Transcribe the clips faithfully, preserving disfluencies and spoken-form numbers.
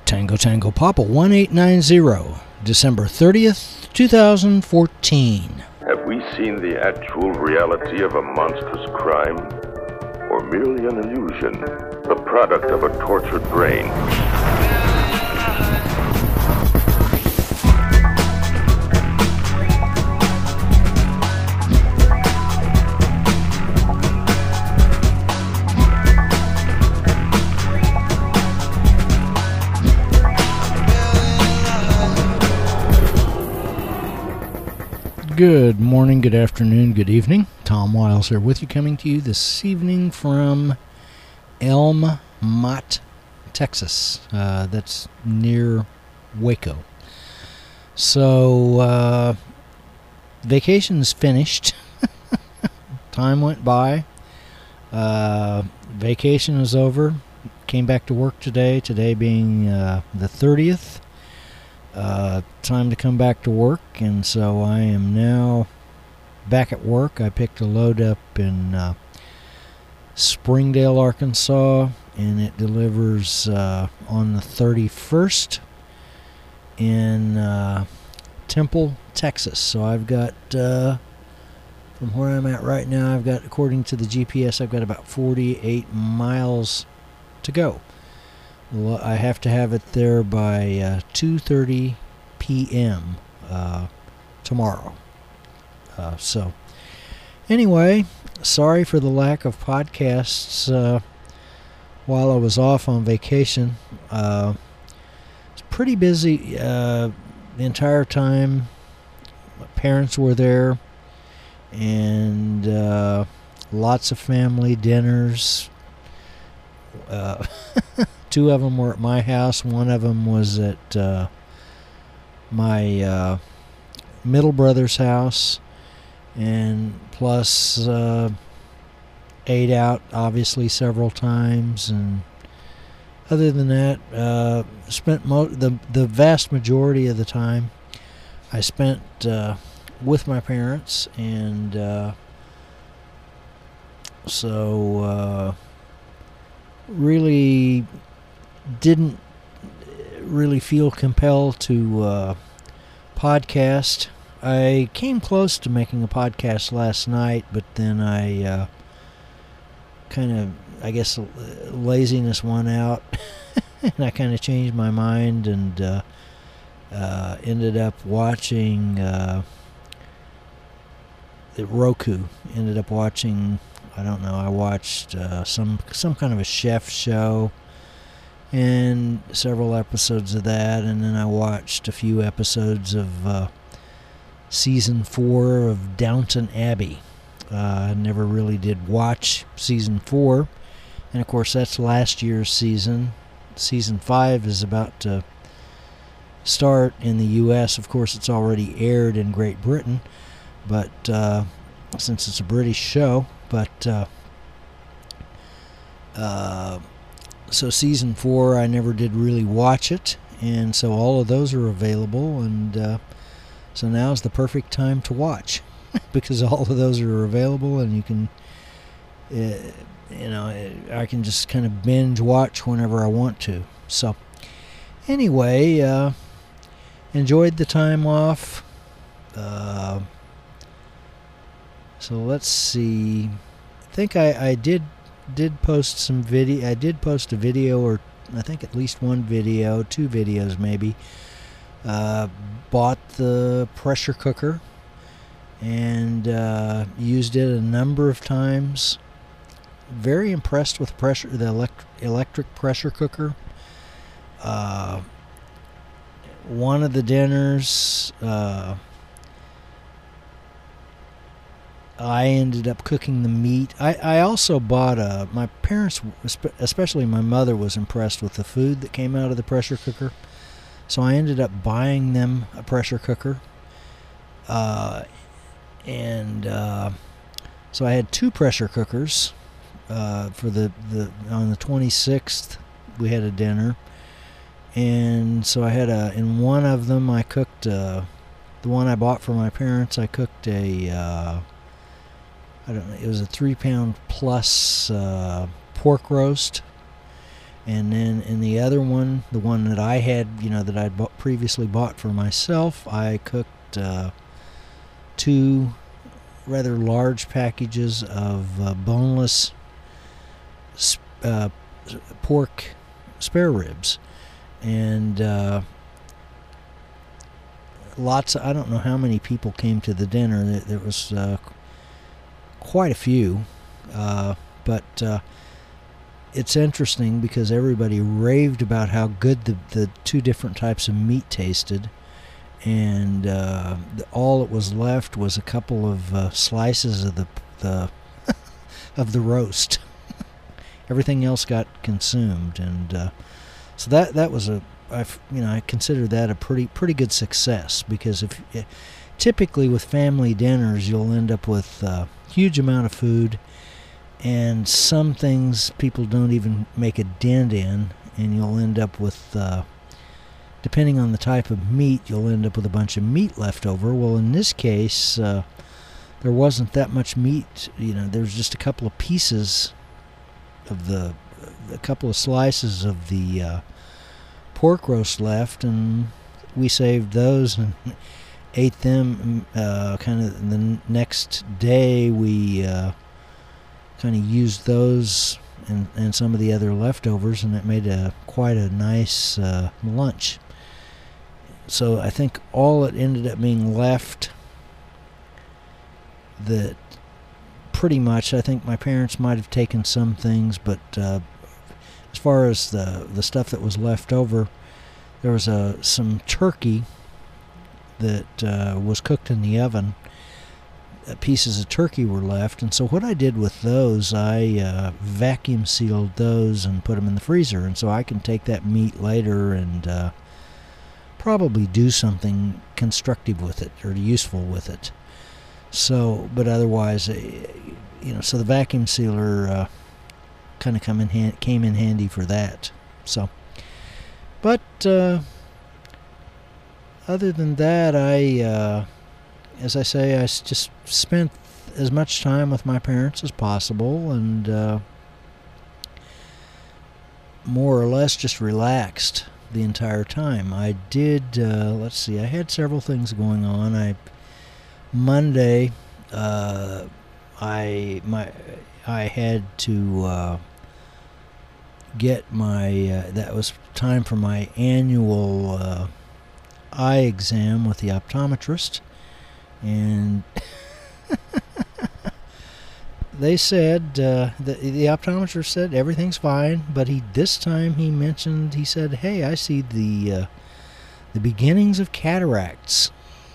Tango Tango Papa one eight nine zero, December thirtieth, two thousand fourteen. Have we seen the actual reality of a monstrous crime? Or merely an illusion, the product of a tortured brain? Good morning, good afternoon, good evening. Tom Wiles here with you, coming to you this evening from Elm Mott, Texas. Uh, that's near Waco. So, uh, vacation's finished. Time went by. Uh, vacation is over. Came back to work today, today being uh, the thirtieth. Uh, time to come back to work, and so I am now back at work. I picked a load up in uh, Springdale, Arkansas, and it delivers uh, on the thirty-first in uh, Temple, Texas. So I've got, uh, from where I'm at right now, I've got, according to the G P S, I've got about forty-eight miles to go. Well, I have to have it there by uh, two thirty p.m. Uh, tomorrow. Uh, so, anyway, sorry for the lack of podcasts uh, while I was off on vacation. Uh, it's pretty busy uh, the entire time. My parents were there, and uh, lots of family dinners. Uh, two of them were at my house. One of them was at uh, my uh, middle brother's house, and plus uh, ate out obviously several times. And other than that, uh, spent mo- the the vast majority of the time I spent uh, with my parents, and uh, so. Uh, really didn't really feel compelled to uh, podcast. I came close to making a podcast last night, but then I uh, kind of, I guess, laziness won out, and I kind of changed my mind, and uh, uh, ended up watching uh, the Roku. Ended up watching. I don't know, I watched uh, some some kind of a chef show and several episodes of that, and then I watched a few episodes of uh, season four of Downton Abbey. Uh, I never really did watch season four, and of course that's last year's season. Season five is about to start in the U S Of course, it's already aired in Great Britain, but uh, since it's a British show, But, uh, uh, so season four, I never did really watch it, and so all of those are available, and, uh, so now's the perfect time to watch, because all of those are available, and you can, uh, you know, I can just kind of binge watch whenever I want to. So, anyway, uh, enjoyed the time off. uh, So let's see. I think I, I did did post some video. I did post a video, or I think at least one video, two videos maybe. Uh, bought the pressure cooker and uh, used it a number of times. Very impressed with pressure, the elect, electric pressure cooker. Uh, one of the dinners. Uh, I ended up cooking the meat. I, I also bought a, my parents, especially my mother, was impressed with the food that came out of the pressure cooker. So I ended up buying them a pressure cooker. Uh, and uh, so I had two pressure cookers. Uh, for the, the, on the twenty-sixth, we had a dinner. And so I had a, in one of them I cooked, uh, the one I bought for my parents, I cooked a, uh, I don't know, it was a three pound plus uh, pork roast, And then in the other one, the one that I had, you know, that I'd bought, previously bought for myself, I cooked uh, two rather large packages of uh, boneless uh, pork spare ribs. And uh, lots of, I don't know how many people came to the dinner. There, there was uh, quite a few. Uh, but uh, it's interesting because everybody raved about how good the, the two different types of meat tasted. And uh, the, all that was left was a couple of uh, slices of the, the of the roast. Everything else got consumed, and uh, so that that was a, I, you know, I consider that a pretty pretty good success, because if typically with family dinners you'll end up with a huge amount of food, and some things people don't even make a dent in, and you'll end up with, uh, depending on the type of meat, you'll end up with a bunch of meat left over. Well, in this case, uh, there wasn't that much meat. You know, there was just a couple of pieces of the, a couple of slices of the uh, pork roast left, and we saved those and ate them. Uh, kind of the next day, we uh, kind of used those and, and some of the other leftovers, and it made a quite a nice uh, lunch. So I think all that ended up being left, that pretty much, I think my parents might have taken some things, but uh, as far as the the stuff that was left over, there was a some turkey that uh, was cooked in the oven. Uh, pieces of turkey were left, and so what I did with those, I uh, vacuum sealed those and put them in the freezer, and so I can take that meat later and uh, probably do something constructive with it or useful with it. So, but otherwise, uh, you know, so the vacuum sealer uh, kind of come in hand, came in handy for that. So, but uh, other than that, I, uh, as I say, I just spent as much time with my parents as possible, and uh, more or less just relaxed the entire time. I did, uh, let's see, I had several things going on. I Monday, uh, I my I had to uh, get my uh, that was time for my annual uh, eye exam with the optometrist, and they said uh, the the optometrist said everything's fine, but he this time he mentioned he said, "Hey, I see the uh, the beginnings of cataracts."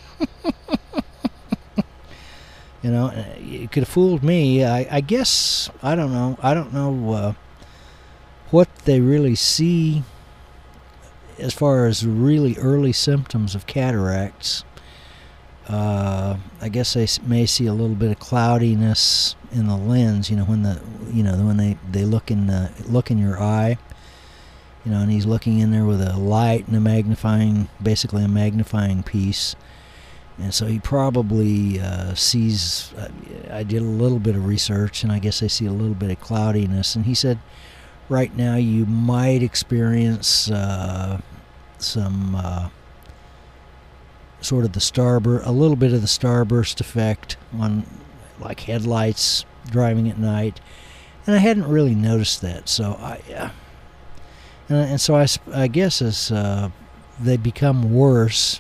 You know, it could have fooled me. I, I guess, I don't know. I don't know uh, what they really see as far as really early symptoms of cataracts. Uh, I guess they may see a little bit of cloudiness in the lens. You know, when the you know when they, they look in the look in your eye. You know, and he's looking in there with a light and a magnifying, basically a magnifying piece. And so he probably uh, sees, uh, I did a little bit of research, and I guess I see a little bit of cloudiness. And he said, right now you might experience uh, some uh, sort of the starburst, a little bit of the starburst effect on like headlights driving at night. And I hadn't really noticed that. So I, uh, and, and so I, I guess as uh, they become worse,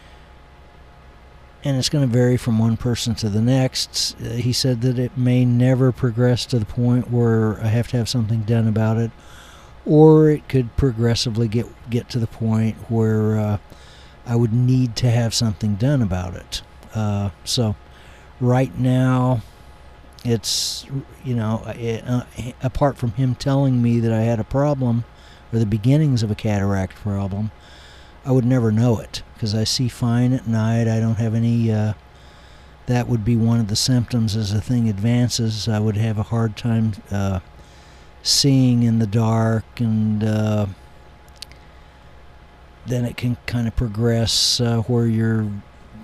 and it's going to vary from one person to the next. Uh, he said that it may never progress to the point where I have to have something done about it, or it could progressively get get to the point where uh, I would need to have something done about it. Uh, so right now, it's, you know, it, uh, apart from him telling me that I had a problem, or the beginnings of a cataract problem, I would never know it, because I see fine at night. I don't have any, uh, that would be one of the symptoms as the thing advances. I would have a hard time uh, seeing in the dark, and uh, then it can kind of progress uh, where you're,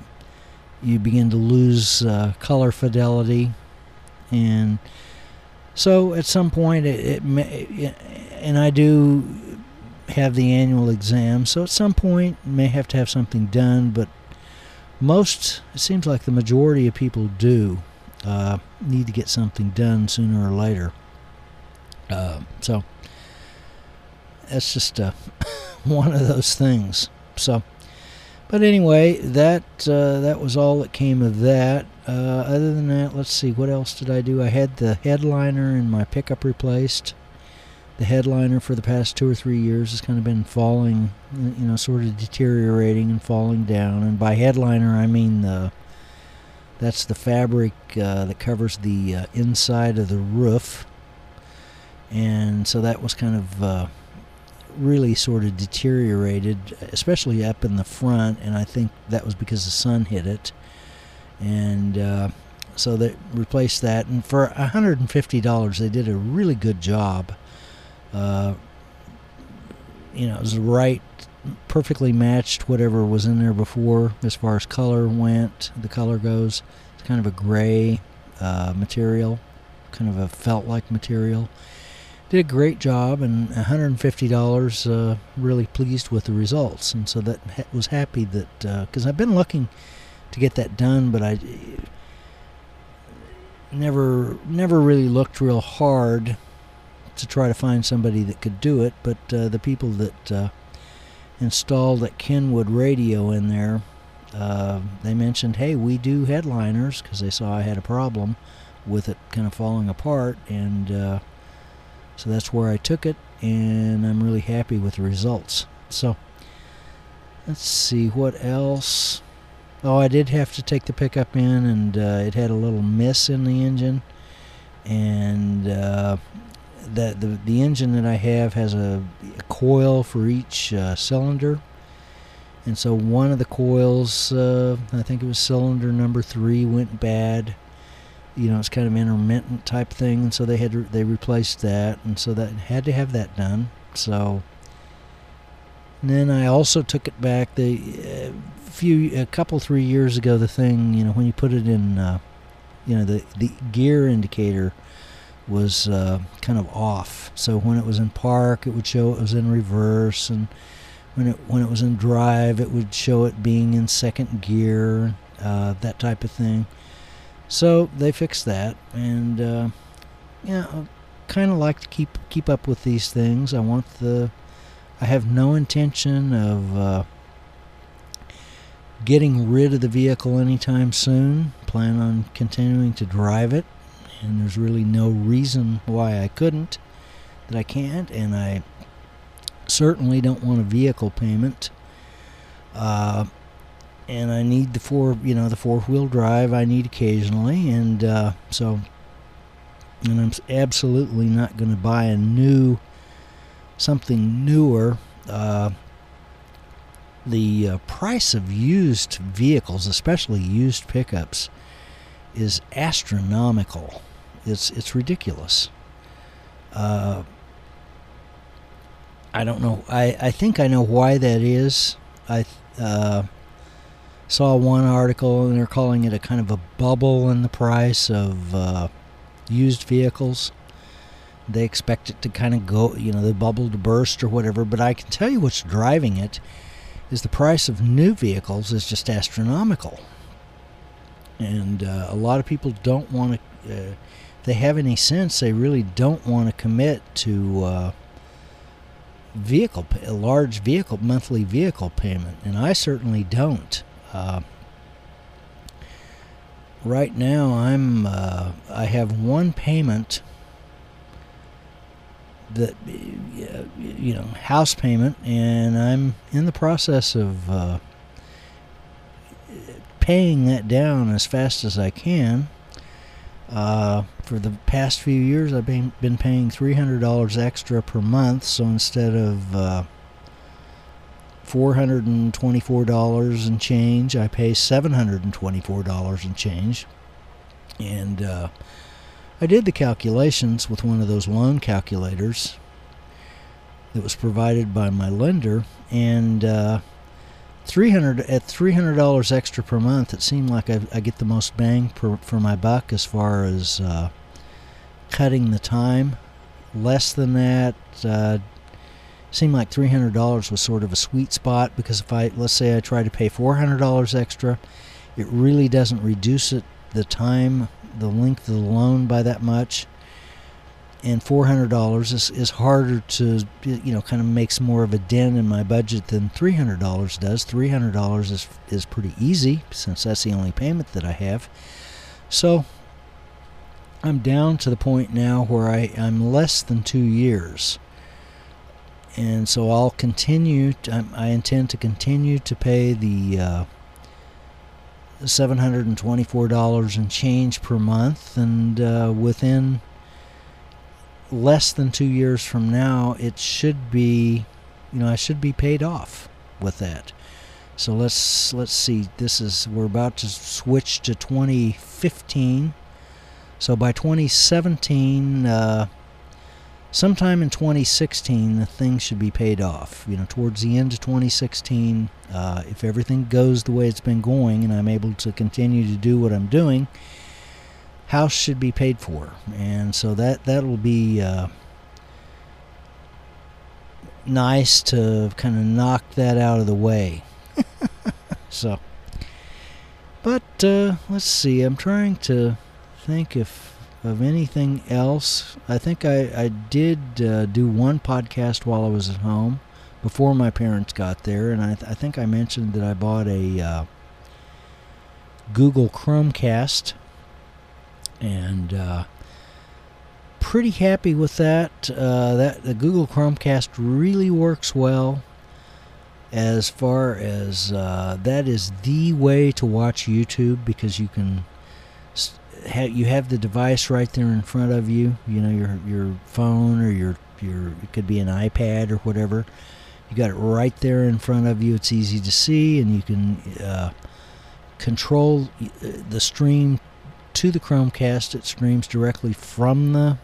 you begin to lose uh, color fidelity, and So at some point, it, it, may, it and I do have the annual exam, so at some point may have to have something done, but most, it seems like the majority of people do uh, need to get something done sooner or later. Uh, so that's just uh, one of those things. So, but anyway, that uh, that was all that came of that. Uh, other than that, let's see, what else did I do? I had the headliner in my pickup replaced. The headliner for the past two or three years has kind of been falling, you know, sort of deteriorating and falling down. And by headliner, I mean the that's the fabric uh, that covers the uh, inside of the roof. And so that was kind of uh, really sort of deteriorated, especially up in the front. And I think that was because the sun hit it. And uh, so they replaced that. And for one hundred fifty dollars, they did a really good job. Uh, you know, it was the right, perfectly matched whatever was in there before as far as color went. The color goes. It's kind of a gray uh, material, kind of a felt-like material. Did a great job, and one hundred fifty dollars. Uh, really pleased with the results, and so that ha- was happy that because uh, I've been looking to get that done, but I never never really looked real hard to try to find somebody that could do it. But uh, the people that uh, installed that Kenwood radio in there, uh, they mentioned, hey, we do headliners, because they saw I had a problem with it kind of falling apart, and uh, so that's where I took it, and I'm really happy with the results. So let's see what else. Oh, I did have to take the pickup in, and uh, it had a little miss in the engine, and uh, that the the engine that I have has a, a coil for each uh, cylinder, and so one of the coils, uh, I think it was cylinder number three, went bad. You know, it's kind of intermittent type thing, and so they had to, they replaced that, and so that had to have that done. So and then I also took it back the uh, few a couple three years ago. The thing, you know, when you put it in, uh, you know, the the gear indicator was uh, kind of off. So when it was in park, it would show it was in reverse, and when it when it was in drive, it would show it being in second gear, uh, that type of thing. So they fixed that, and uh, yeah, I kind of like to keep keep up with these things. I want the, I have no intention of uh, getting rid of the vehicle anytime soon. Plan on continuing to drive it, and there's really no reason why I couldn't, that I can't, and I certainly don't want a vehicle payment. Uh, and I need the four, you know, the four-wheel drive I need occasionally, and uh, so, and I'm absolutely not going to buy a new, something newer. Uh, the uh, price of used vehicles, especially used pickups, is astronomical. It's it's ridiculous. Uh, I don't know. I, I think I know why that is. I uh, saw one article, and they're calling it a kind of a bubble in the price of uh, used vehicles. They expect it to kind of go, you know, the bubble to burst or whatever. But I can tell you what's driving it is the price of new vehicles is just astronomical. And uh, a lot of people don't want to, uh, if they have any sense, they really don't want to commit to uh, vehicle, a large vehicle, monthly vehicle payment. And I certainly don't. Uh, right now, I'm, uh, I have one payment that, you know, house payment, and I'm in the process of uh, paying that down as fast as I can. Uh, for the past few years, I've been, been paying three hundred dollars extra per month, so instead of uh, four hundred twenty-four dollars and change, I pay seven hundred twenty-four dollars and change. And uh, I did the calculations with one of those loan calculators that was provided by my lender, and uh, three hundred at three hundred dollars extra per month, it seemed like I, I get the most bang per, for my buck as far as uh, cutting the time. Less than that, uh, seemed like three hundred dollars was sort of a sweet spot, because if I, let's say I try to pay four hundred dollars extra, it really doesn't reduce it, the time, the length of the loan by that much. And four hundred dollars is, is harder to, you know, kind of makes more of a dent in my budget than three hundred dollars does. three hundred dollars is, is pretty easy, since that's the only payment that I have. So I'm down to the point now where I, I'm less than two years. And so I'll continue, to, I intend to continue to pay the uh, seven hundred twenty-four dollars and change per month. And uh, within less than two years from now, it should be, you know, I should be paid off with that. So let's, let's see, this is, we're about to switch to twenty fifteen. So by twenty seventeen, uh, sometime in twenty sixteen, the thing should be paid off. You know, towards the end of twenty sixteen, uh, if everything goes the way it's been going and I'm able to continue to do what I'm doing, house should be paid for. And so that, that'll be uh, nice to kind of knock that out of the way. So, but uh, let's see, I'm trying to think if of anything else. I think I, I did uh, do one podcast while I was at home before my parents got there, and I, th- I think I mentioned that I bought a uh, Google Chromecast, and uh, pretty happy with that. Uh, that the Google Chromecast really works well. As far as uh, that is the way to watch YouTube, because you can ha- you have the device right there in front of you. You know, your your phone or your your it could be an iPad or whatever. You got it right there in front of you. It's easy to see, and you can uh, control the stream to the Chromecast. It streams directly from the,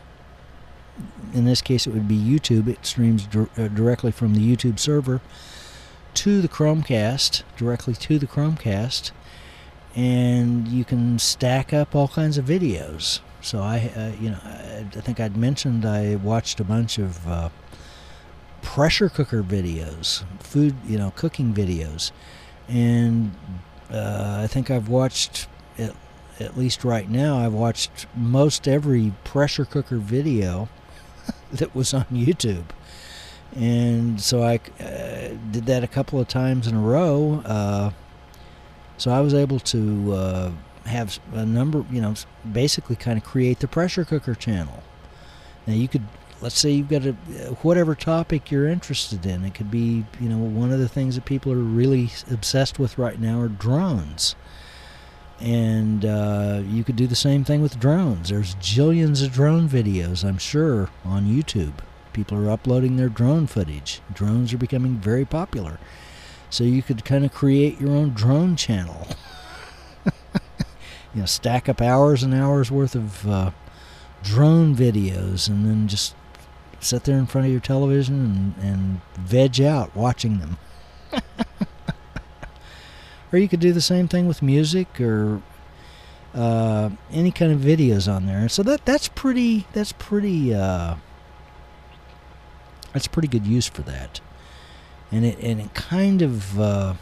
in this case it would be YouTube. It streams dir- uh, directly from the YouTube server to the Chromecast, directly to the Chromecast, and you can stack up all kinds of videos. So I, uh, you know, I, I think I'd mentioned I watched a bunch of uh, pressure cooker videos, food, you know, cooking videos, and uh, I think I've watched, at, at least right now, I've watched most every pressure cooker video that was on YouTube. And so I uh, did that a couple of times in a row. Uh, so I was able to uh, have a number, you know, basically kind of create the pressure cooker channel. Now you could, let's say you've got a, whatever topic you're interested in. It could be, you know, one of the things that people are really obsessed with right now are drones. And uh, you could do the same thing with drones. There's jillions of drone videos, I'm sure, on YouTube. People are uploading their drone footage. Drones are becoming very popular. So you could kind of create your own drone channel. You know, stack up hours and hours worth of uh, drone videos, and then just sit there in front of your television and, and veg out watching them. Or you could do the same thing with music or uh, any kind of videos on there. So that that's pretty that's pretty uh, that's pretty good use for that, and it and it kind of uh,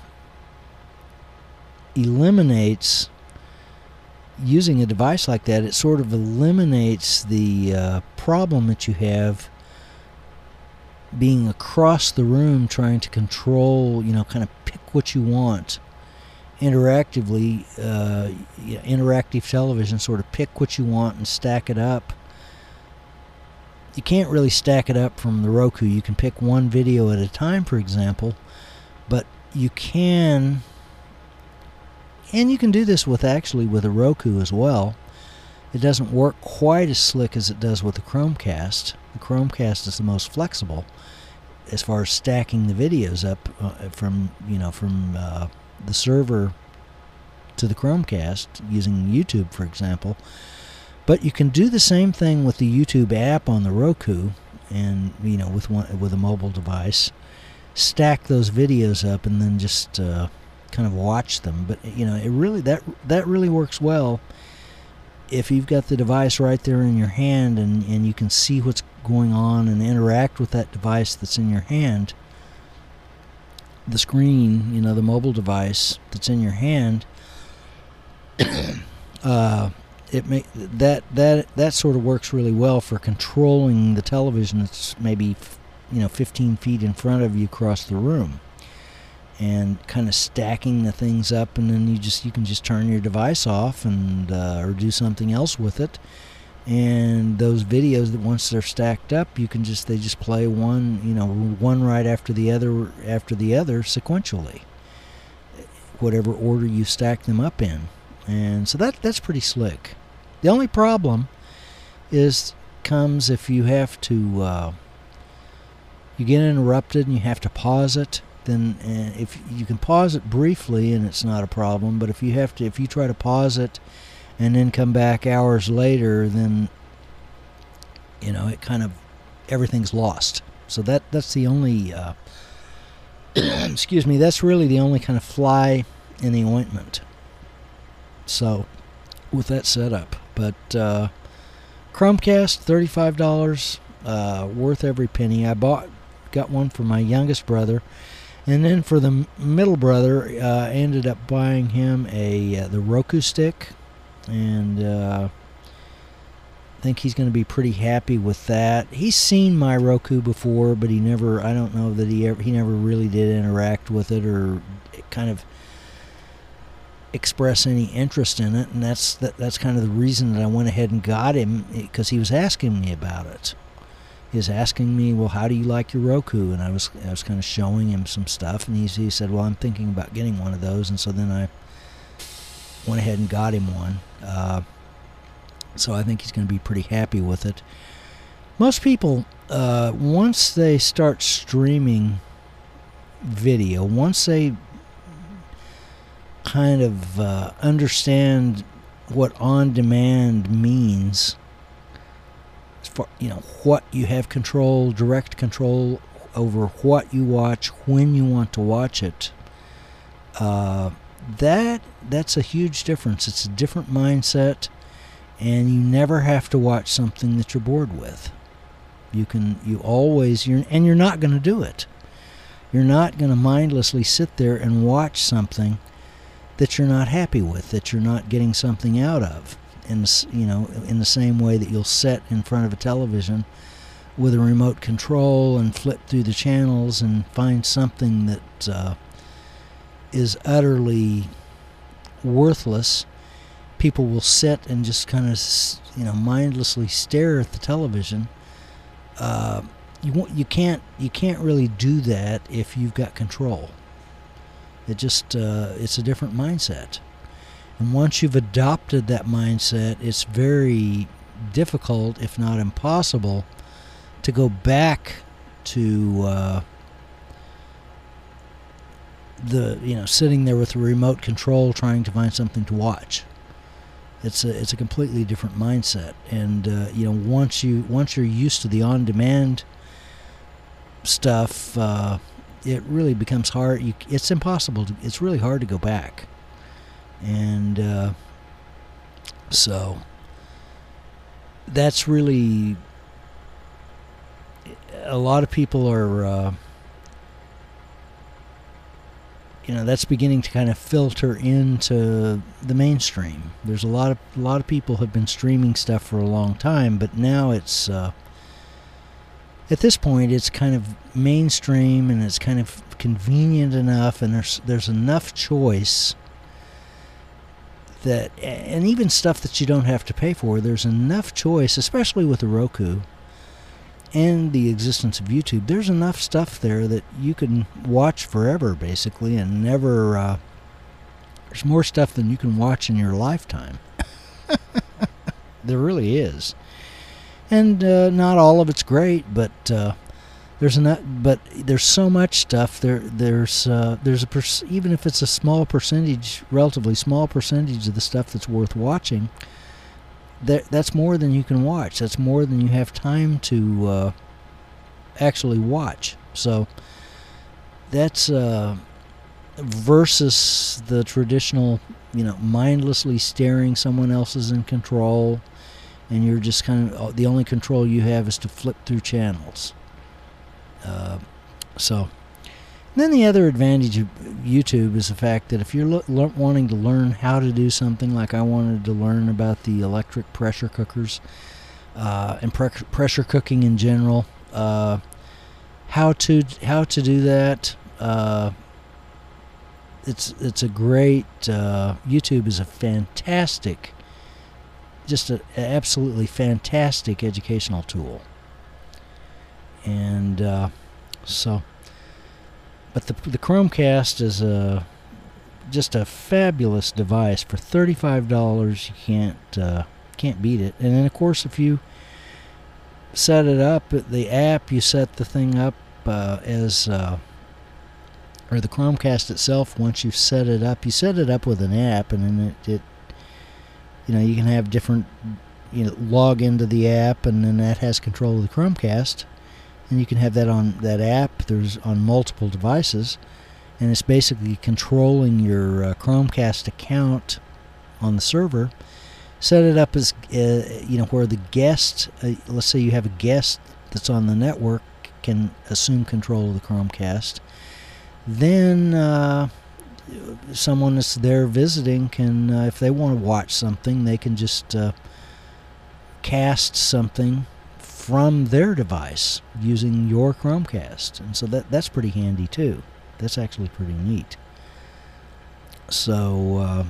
eliminates, using a device like that. It sort of eliminates the uh, problem that you have being across the room trying to control, you know, kind of pick what you want. Interactively, uh, interactive television, sort of pick what you want and stack it up. You can't really stack it up from the Roku. You can pick one video at a time, for example, but you can, and you can do this with actually with a Roku as well. It doesn't work quite as slick as it does with the Chromecast. The Chromecast is the most flexible as far as stacking the videos up uh, from, you know, from uh, the server to the Chromecast using YouTube, for example. But you can do the same thing with the YouTube app on the Roku, and you know, with one with a mobile device, stack those videos up and then just uh, kind of watch them. But you know, it really that that really works well. if you've got the device right there in your hand and, and you can see what's going on and interact with that device that's in your hand, the screen, you know, the mobile device that's in your hand, uh, it may, that that that sort of works really well for controlling the television that's maybe, you know, fifteen feet in front of you across the room, and kind of stacking the things up, and then you just you can just turn your device off and uh, or do something else with it, and those videos that once they're stacked up, you can just they just play one, you know, one right after the other after the other sequentially, whatever order you stack them up in. And so that that's pretty slick. The only problem is comes if you have to uh, you get interrupted and you have to pause it. Then uh, if you can pause it briefly and it's not a problem, but if you have to if you try to pause it and then come back hours later, then you know it kind of everything's lost. So that that's the only uh, excuse me that's really the only kind of fly in the ointment. So with that setup, but uh, Chromecast, thirty-five dollars, uh, worth every penny. I bought got one for my youngest brother. And then for the middle brother, uh, I ended up buying him a uh, the Roku stick, and uh, I think he's going to be pretty happy with that. He's seen my Roku before, but he never, I don't know that he ever, he never really did interact with it or kind of express any interest in it, and that's that, that's kind of the reason that I went ahead and got him, because he was asking me about it. He was asking me, well, how do you like your Roku? And I was I was kind of showing him some stuff, and he, he said, well, I'm thinking about getting one of those. And so then I went ahead and got him one. Uh, so I think he's going to be pretty happy with it. Most people, uh, once they start streaming video, once they kind of uh, understand what on-demand means, for, you know, what you have control, direct control over what you watch, when you want to watch it, uh, that that's a huge difference. It's a different mindset, and you never have to watch something that you're bored with. You can, you always, you're, and you're not going to do it. You're not going to mindlessly sit there and watch something that you're not happy with, that you're not getting something out of. In, you know, in the same way that you'll sit in front of a television with a remote control and flip through the channels and find something that uh, is utterly worthless, people will sit and just kind of, you know, mindlessly stare at the television. Uh, you won't, you can't, you can't really do that if you've got control. It just, uh, it's a different mindset. And once you've adopted that mindset, it's very difficult, if not impossible, to go back to uh, the, you know, sitting there with a remote control trying to find something to watch. It's a it's a completely different mindset, and uh, you know, once you once you're used to the on-demand stuff, uh, it really becomes hard. You, it's impossible. To, it's really hard to go back. And uh, so that's really, a lot of people are, uh, you know, that's beginning to kind of filter into the mainstream. There's a lot of a lot of people have been streaming stuff for a long time, but now it's uh, at this point it's kind of mainstream, and it's kind of convenient enough, and there's there's enough choice that, and even stuff that you don't have to pay for, there's enough choice, especially with the Roku and the existence of YouTube. There's enough stuff there that you can watch forever, basically, and never, uh, there's more stuff than you can watch in your lifetime. There really is. And uh, not all of it's great, but uh, there's enough, but there's so much stuff there. There's uh, there's a per- even if it's a small percentage, relatively small percentage of the stuff that's worth watching. That that's more than you can watch. That's more than you have time to uh, actually watch. So that's uh, versus the traditional, you know, mindlessly staring. Someone else is in control, and you're just kind of, the only control you have is to flip through channels. Uh, so, then the other advantage of YouTube is the fact that if you're lo- lo- wanting to learn how to do something, like I wanted to learn about the electric pressure cookers uh, and pre- pressure cooking in general, uh, how to how to do that. Uh, it's it's a great uh, YouTube is a fantastic, just an absolutely fantastic educational tool. And uh, so, but the the Chromecast is a just a fabulous device for thirty-five dollars. You can't uh, can't beat it. And then of course, if you set it up, the app, you set the thing up uh, as uh, or the Chromecast itself. Once you've set it up, you set it up with an app, and then it, it you know, you can have different, you know, log into the app, and then that has control of the Chromecast. And you can have that on that app. There's on multiple devices, and it's basically controlling your uh, Chromecast account on the server. Set it up as uh, you know, where the guest, uh, let's say you have a guest that's on the network, can assume control of the Chromecast. Then uh, someone that's there visiting can, uh, if they want to watch something, they can just uh, cast something from their device using your Chromecast. And so that that's pretty handy too. That's actually pretty neat. So uh,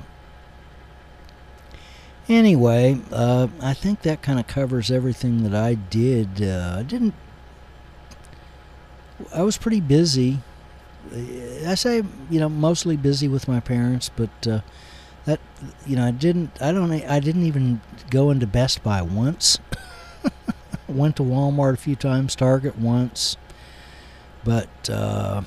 anyway, uh, I think that kind of covers everything that I did. Uh, I didn't. I was pretty busy. I say, you know, mostly busy with my parents, but uh, that, you know, I didn't. I don't. I didn't even go into Best Buy once. Went to Walmart a few times, Target once, but uh,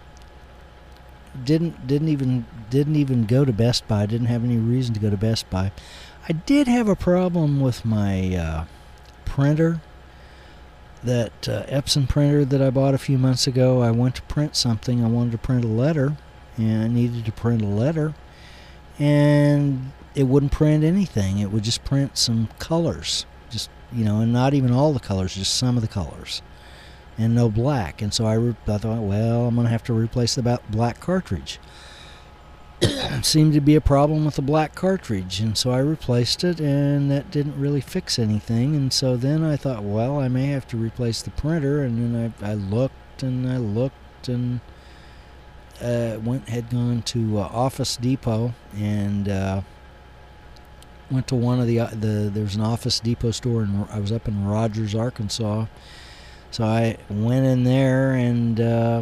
didn't didn't even didn't even go to Best Buy. Didn't have any reason to go to Best Buy. I did have a problem with my uh, printer, that uh, Epson printer that I bought a few months ago. I went to print something. I wanted to print a letter, and I needed to print a letter, and it wouldn't print anything. It would just print some colors. Just, you know, and not even all the colors, just some of the colors, and no black. And so I, re- I thought, well, I'm going to have to replace the black cartridge. Seemed to be a problem with the black cartridge, and so I replaced it, and that didn't really fix anything. And so then I thought, well, I may have to replace the printer. And then I, I looked and I looked and uh, went had gone to uh, Office Depot, and uh, went to one of the, uh, the, there's an Office Depot store, and I was up in Rogers, Arkansas. So I went in there and uh,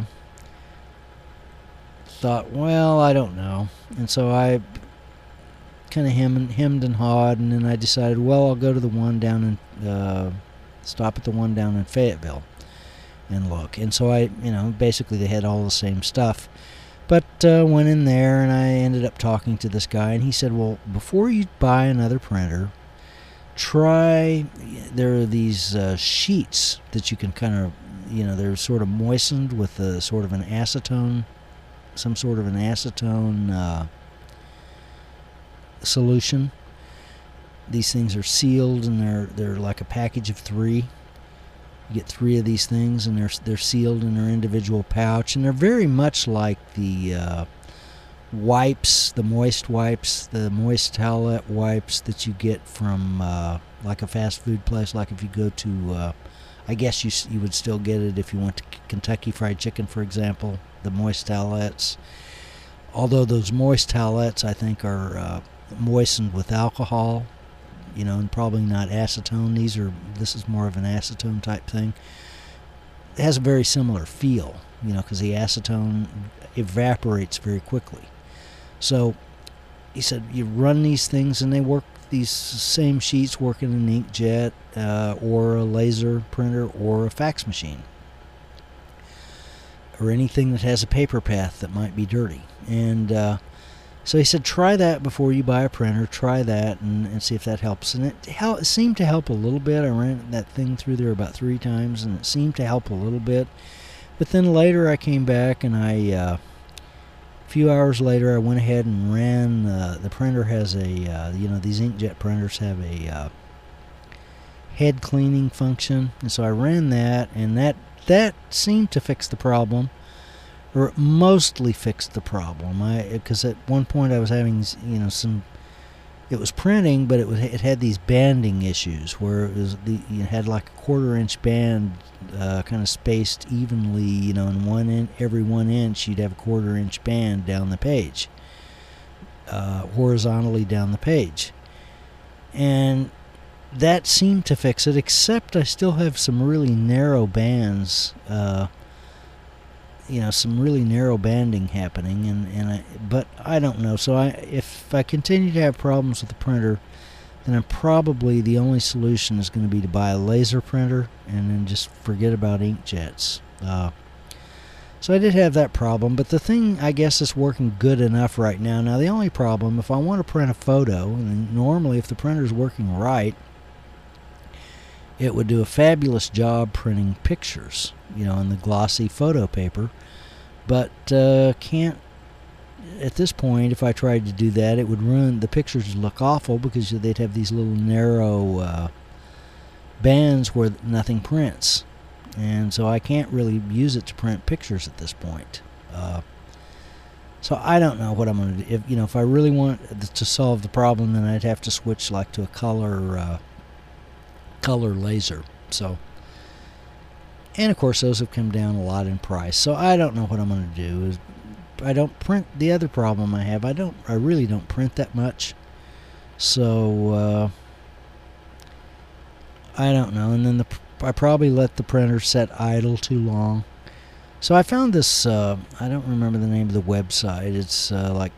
thought, well, I don't know. And so I kind of hemmed, hemmed and hawed, and then I decided, well, I'll go to the one down in, uh, stop at the one down in Fayetteville and look. And so I, you know, basically they had all the same stuff. But uh, went in there, and I ended up talking to this guy, and he said, well, before you buy another printer, try, there are these uh, sheets that you can kind of, you know, they're sort of moistened with a sort of an acetone, some sort of an acetone uh, solution. These things are sealed, and they're they're like a package of three. You get three of these things, and they're they're sealed in their individual pouch, and they're very much like the uh, wipes, the moist wipes, the moist towelette wipes that you get from uh, like a fast food place. Like if you go to, uh, I guess you you would still get it if you went to Kentucky Fried Chicken, for example. The moist towelettes. Although those moist towelettes, I think, are uh, moistened with alcohol. You know, and probably not acetone. These are, this is more of an acetone type thing. It has a very similar feel, you know, because the acetone evaporates very quickly. So he said, you run these things, and they work, these same sheets work in an inkjet uh, or a laser printer or a fax machine, or anything that has a paper path that might be dirty. And uh, so he said, try that before you buy a printer. Try that and, and see if that helps. And it, hel- it seemed to help a little bit. I ran that thing through there about three times, and it seemed to help a little bit. But then later I came back, and I uh, A few hours later, I went ahead and ran. Uh, the printer has a, uh, you know, these inkjet printers have a uh, head cleaning function, and so I ran that, and that that seemed to fix the problem, or it mostly fixed the problem. I because at one point I was having, you know, some. It was printing, but it was it had these banding issues where it was the you had like a quarter inch band, uh, kind of spaced evenly. You know, in one in every one inch, you'd have a quarter inch band down the page, uh, horizontally down the page, and that seemed to fix it. Except I still have some really narrow bands. Uh, you know, some really narrow banding happening, and, and I, but I don't know. So I, if I continue to have problems with the printer, then I'm probably the only solution is going to be to buy a laser printer and then just forget about inkjets. Uh, so I did have that problem, but the thing I guess is working good enough right now. Now the only problem, if I want to print a photo, and normally if the printer is working right, it would do a fabulous job printing pictures, you know, in the glossy photo paper, but uh, can't, at this point, if I tried to do that, it would ruin, the pictures would look awful because they'd have these little narrow uh, bands where nothing prints, and so I can't really use it to print pictures at this point. Uh, so I don't know what I'm going to do. If, you know, if I really want to solve the problem, then I'd have to switch like to a color uh, color laser. So, and of course those have come down a lot in price, so I don't know what I'm going to do. Is I don't print. The other problem I have, I don't I really don't print that much, so uh, I don't know. And then the I probably let the printer set idle too long. So I found this uh, I don't remember the name of the website. It's uh, like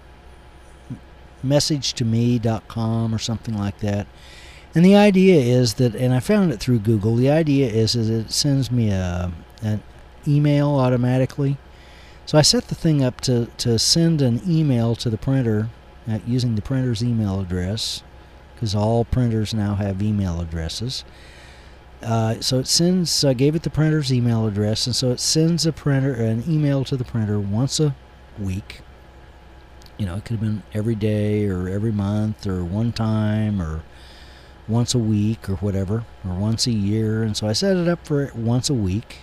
message to me dot com or something like that. And the idea is that, and I found it through Google, the idea is, is it sends me a, an email automatically. So I set the thing up to, to send an email to the printer uh, using the printer's email address, because all printers now have email addresses. Uh, so it sends, I gave it the printer's email address, and so it sends a printer an email to the printer once a week. You know, it could have been every day or every month or one time or once a week or whatever, or once a year. And so I set it up for once a week,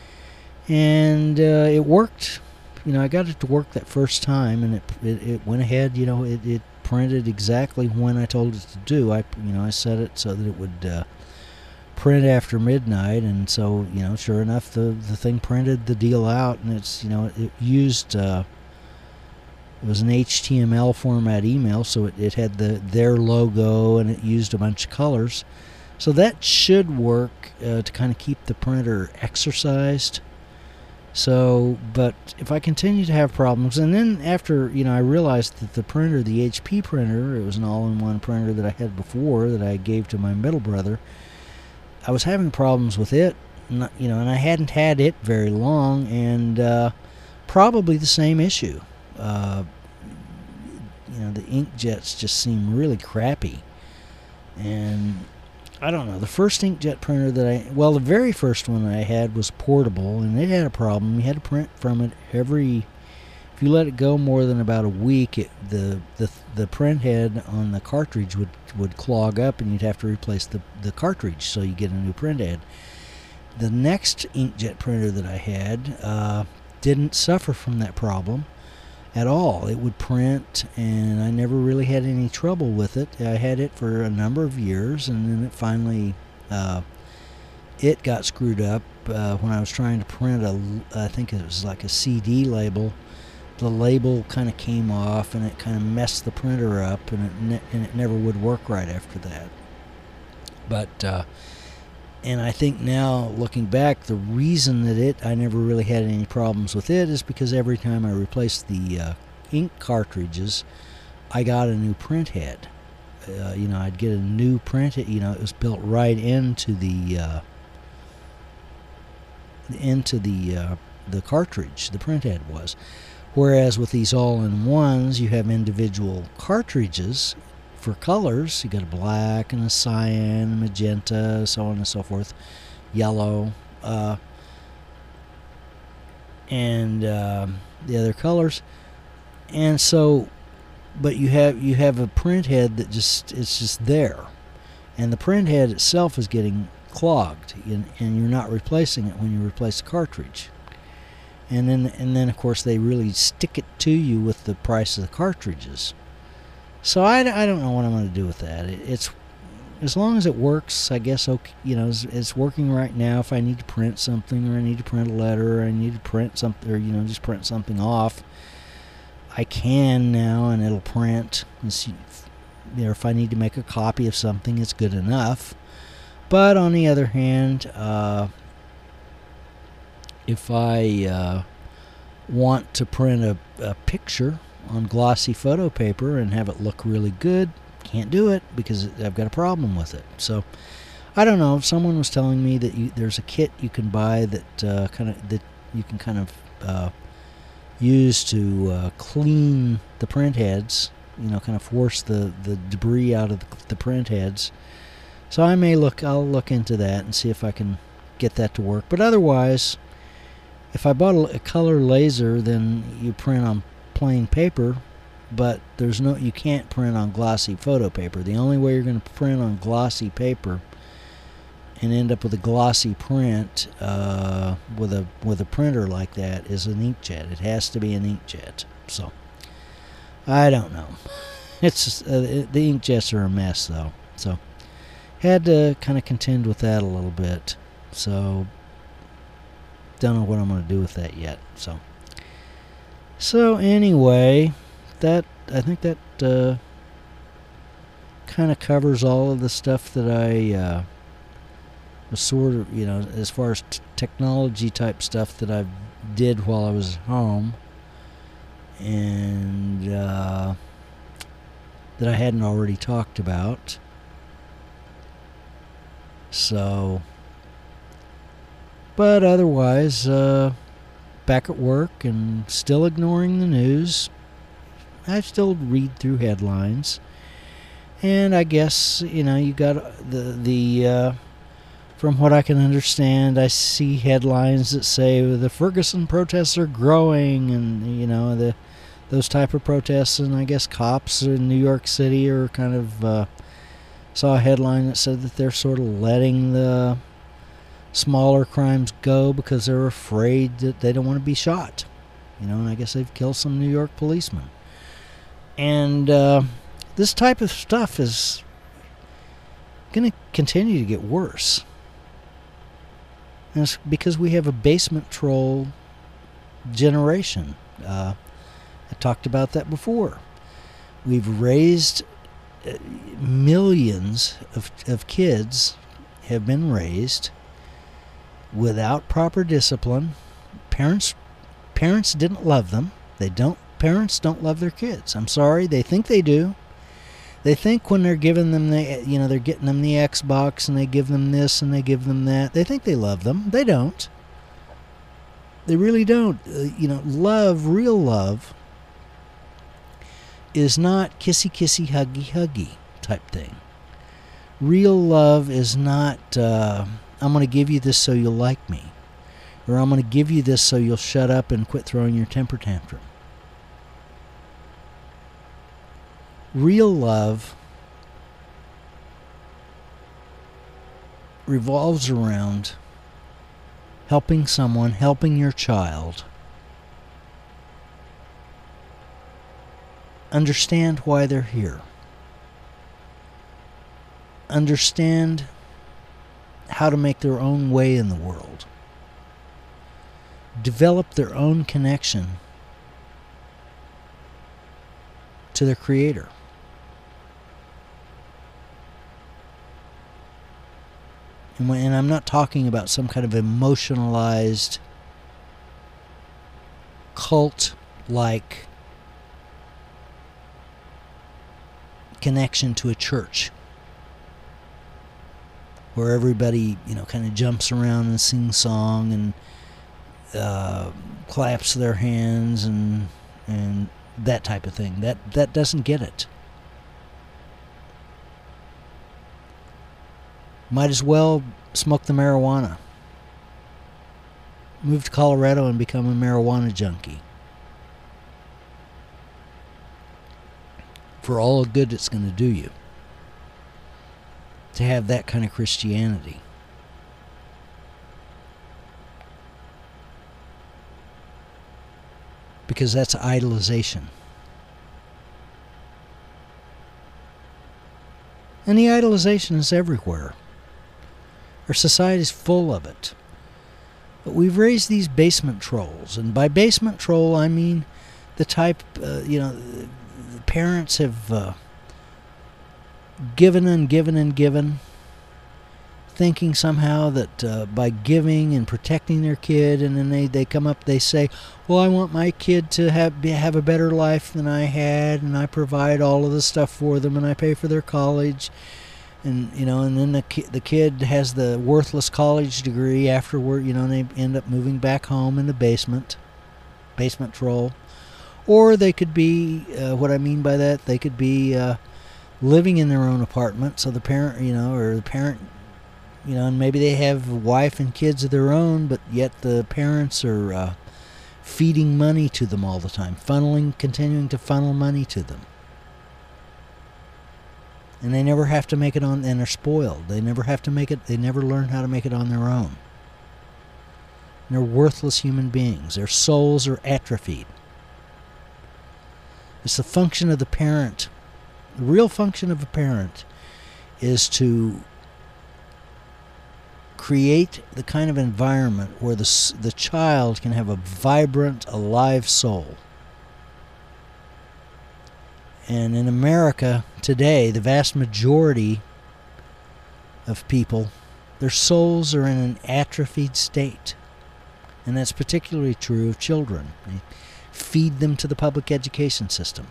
and uh, it worked. You know, I got it to work that first time, and it it, it went ahead. You know, it, it printed exactly when I told it to do. I you know I set it so that it would uh, print after midnight, and so you know, sure enough, the the thing printed the deal out, and it's you know it used. Uh, It was an H T M L format email, so it, it had the their logo, and it used a bunch of colors. So that should work uh, to kind of keep the printer exercised. So, but if I continue to have problems, and then after, you know, I realized that the printer, the H P printer, it was an all-in-one printer that I had before that I gave to my middle brother. I was having problems with it, not, you know, and I hadn't had it very long, and uh, probably the same issue. Uh, you know, the inkjets just seem really crappy, and I don't know. The first inkjet printer that I, well, the very first one I had was portable, and it had a problem. You had to print from it every, if you let it go more than about a week, it, the the the print head on the cartridge would would clog up, and you'd have to replace the the cartridge so you get a new print head. The next inkjet printer that I had uh, didn't suffer from that problem at all. It would print, and I never really had any trouble with it. I had it for a number of years, and then it finally uh, it got screwed up uh, when I was trying to print a, I think it was like a C D label. The label kind of came off, and it kind of messed the printer up, and it ne- and it never would work right after that. But uh, and I think now, looking back, the reason that it I never really had any problems with it is because every time I replaced the uh, ink cartridges, I got a new print head. Uh, you know, I'd get a new print head. You know, it was built right into the uh, into the uh, the cartridge. The print head was. Whereas with these all-in-ones, you have individual cartridges for colors. You got a black and a cyan, magenta, so on and so forth, yellow, uh, and uh, the other colors. and so, but you have you have a print head that just it's just there, and the print head itself is getting clogged, and, and you're not replacing it when you replace the cartridge. And then and then of course they really stick it to you with the price of the cartridges. So I, I don't know what I'm going to do with that. It, it's as long as it works, I guess. Okay, you know, it's, it's working right now. If I need to print something, or I need to print a letter, or I need to print something, or you know, just print something off, I can now, and it'll print. And see, you know, if I need to make a copy of something, it's good enough. But on the other hand, uh, if I uh, want to print a, a picture on glossy photo paper and have it look really good, can't do it because I've got a problem with it. So I don't know. Someone was telling me that you, there's a kit you can buy that uh, kind of that you can kind of uh, use to uh, clean the print heads. You know, kind of force the, the debris out of the, the print heads. So I may look. I'll look into that and see if I can get that to work. But otherwise, if I bought a, a color laser, then you print on plain paper, but there's no you can't print on glossy photo paper. The only way you're going to print on glossy paper and end up with a glossy print uh, with a with a printer like that is an inkjet. It has to be an inkjet. So I don't know. It's uh, it, the inkjets are a mess though. So had to kind of contend with that a little bit. So don't know what I'm going to do with that yet. So. So anyway, that I think that uh, kind of covers all of the stuff that I uh, was sort of, you know, as far as t- technology type stuff that I did while I was at home, and uh, that I hadn't already talked about. So, but otherwise, uh, back at work and still ignoring the news. I still read through headlines, and I guess, you know, you got the the uh, from what I can understand, I see headlines that say the Ferguson protests are growing, and you know, the those type of protests. And I guess cops in New York City are kind of uh, saw a headline that said that they're sort of letting the smaller crimes go because they're afraid that they don't want to be shot. You know, and I guess they've killed some New York policemen. And uh, this type of stuff is going to continue to get worse. And it's because we have a basement troll generation. Uh, I talked about that before. We've raised uh, millions of, of kids have been raised without proper discipline. Parents parents didn't love them. They don't parents don't love their kids. I'm sorry, they think they do. They think when they're giving them the, you know, they're getting them the Xbox and they give them this and they give them that. They think they love them. They don't. They really don't. Uh, you know, love, real love, is not kissy kissy huggy huggy type thing. Real love is not uh, I'm going to give you this so you'll like me, or I'm going to give you this so you'll shut up and quit throwing your temper tantrum. Real love revolves around helping someone, helping your child understand why they're here. Understand how to make their own way in the world. Develop their own connection to their Creator. And, when, and I'm not talking about some kind of emotionalized, cult-like connection to a church where everybody, you know, kind of jumps around and sings song and uh, claps their hands and and that type of thing. That that doesn't get it. Might as well smoke the marijuana. Move to Colorado and become a marijuana junkie. for all the good it's going to do you to have that kind of Christianity. Because that's idolization. And the idolization is everywhere. Our society's full of it. But we've raised these basement trolls. And by basement troll, I mean the type, uh, you know, the parents have uh, given and given and given, thinking somehow that uh, by giving and protecting their kid, and then they, they come up, they say, well, I want my kid to have be, have a better life than I had, and I provide all of the stuff for them, and I pay for their college, and you know, and then the ki- the kid has the worthless college degree afterward, you know, and they end up moving back home in the basement, basement troll. Or they could be, uh, what I mean by that, they could be uh, living in their own apartment, so the parent, you know, or the parent, you know, and maybe they have a wife and kids of their own, but yet the parents are uh, feeding money to them all the time, funneling, continuing to funnel money to them. And they never have to make it on, and they're spoiled. They never have to make it, they never learn how to make it on their own. And they're worthless human beings. Their souls are atrophied. It's the function of the parent. The real function of a parent is to create the kind of environment where the, the child can have a vibrant, alive soul. And in America today, the vast majority of people, their souls are in an atrophied state. And that's particularly true of children. They feed them to the public education system.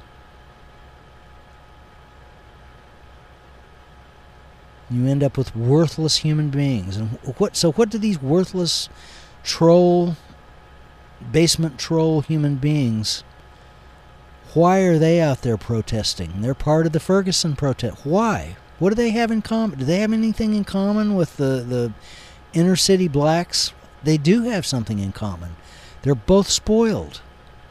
You end up with worthless human beings. And what? So what do these worthless troll, basement troll human beings, why are they out there protesting? They're part of the Ferguson protest. Why? What do they have in common? Do they have anything in common with the, the inner city blacks? They do have something in common. They're both spoiled.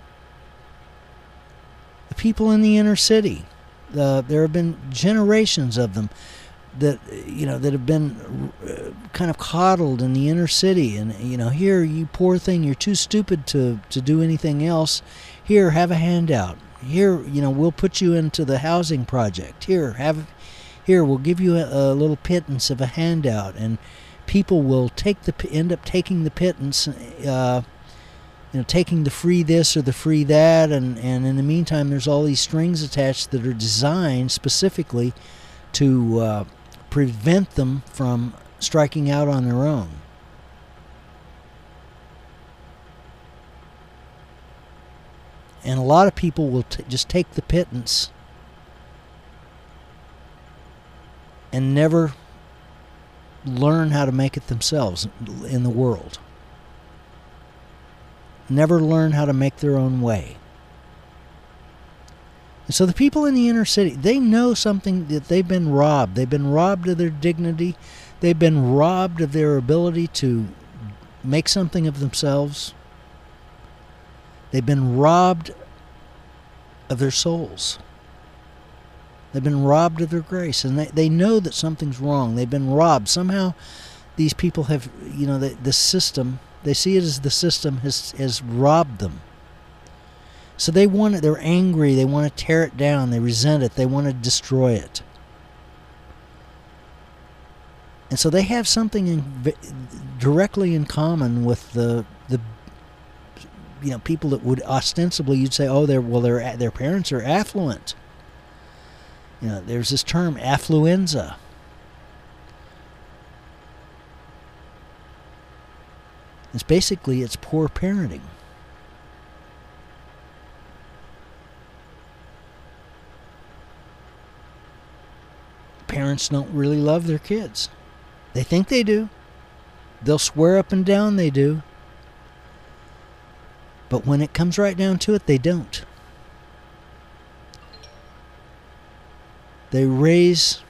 The people in the inner city, uh, there have been generations of them that, you know, that have been uh, kind of coddled in the inner city. And, you know, here, you poor thing, you're too stupid to, to do anything else. Here, have a handout. Here, you know, we'll put you into the housing project. Here, have, here, we'll give you a, a little pittance of a handout. And people will take the, end up taking the pittance, uh, you know, taking the free this or the free that. And, and in the meantime, there's all these strings attached that are designed specifically to uh, prevent them from striking out on their own. And a lot of people will t- just take the pittance and never learn how to make it themselves in the world. Never learn how to make their own way. And so the people in the inner city, they know something, that they've been robbed. They've been robbed of their dignity. They've been robbed of their ability to make something of themselves. They've been robbed of their souls. They've been robbed of their grace. And they, they know that something's wrong. They've been robbed. Somehow these people have, you know, the, the system, they see it as the system has, has robbed them. So they want it, they're angry, they want to tear it down, they resent it, they want to destroy it. And so they have something in, directly in common with the the you know, people that would ostensibly, you'd say, oh, they're well, their their parents are affluent. You know, there's this term, affluenza. It's basically, it's poor parenting. Parents don't really love their kids. They think they do. They'll swear up and down they do. But when it comes right down to it, they don't. They raise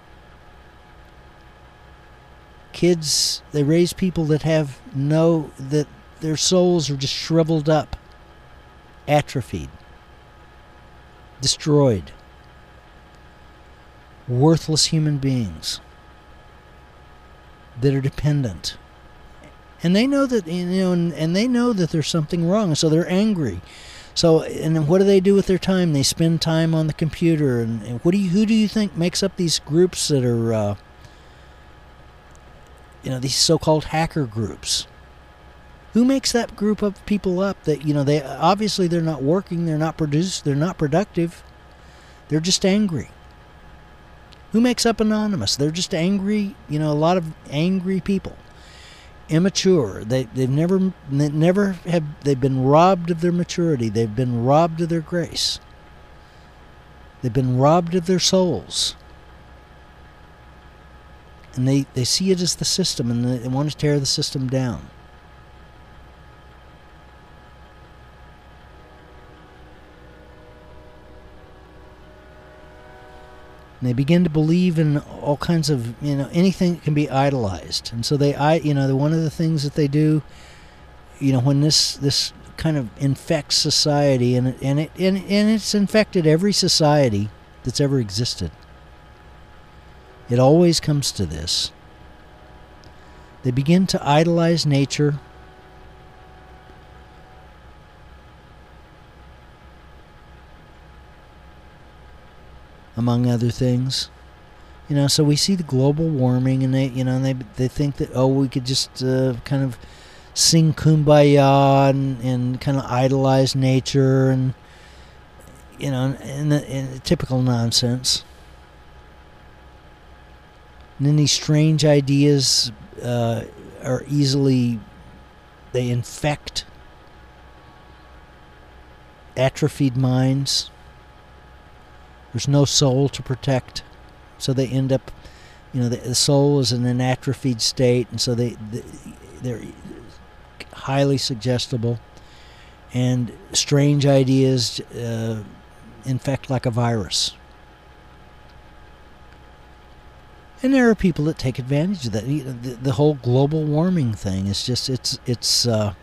kids, they raise people that have no, that their souls are just shriveled up, atrophied, destroyed. worthless human beings that are dependent. And they know that, you know, and, and they know that there's something wrong, so they're angry. So, and then what do they do with their time? They spend time on the computer. And, and what do you, who do you think makes up these groups that are, uh, you know, these so-called hacker groups? Who makes that group of people up that, you know, they obviously they're not working, they're not produced, they're not productive, they're just angry. Who makes up Anonymous? They're just angry, you know, a lot of angry people. Immature. They they've never they never have they've been robbed of their maturity. They've been robbed of their grace. They've been robbed of their souls. And they, they see it as the system, and they want to tear the system down. And they begin to believe in all kinds of, you know, anything that can be idolized. And so they, I, you know, one of the things that they do, you know, when this this kind of infects society, and it, and it and, and it's infected every society that's ever existed. It always comes to this. They begin to idolize nature. Among other things, you know, so we see the global warming, and they, you know, and they they think that, oh, we could just uh, kind of sing Kumbaya and, and kind of idolize nature, and you know, and the, and the typical nonsense. And then these strange ideas uh, are easily, they infect atrophied minds. There's no soul to protect, so they end up, you know, the, the soul is in an atrophied state, and so they, they they're highly suggestible, and strange ideas uh, infect like a virus. And there are people that take advantage of that. You know, the, the whole global warming thing is just, it's it's uh,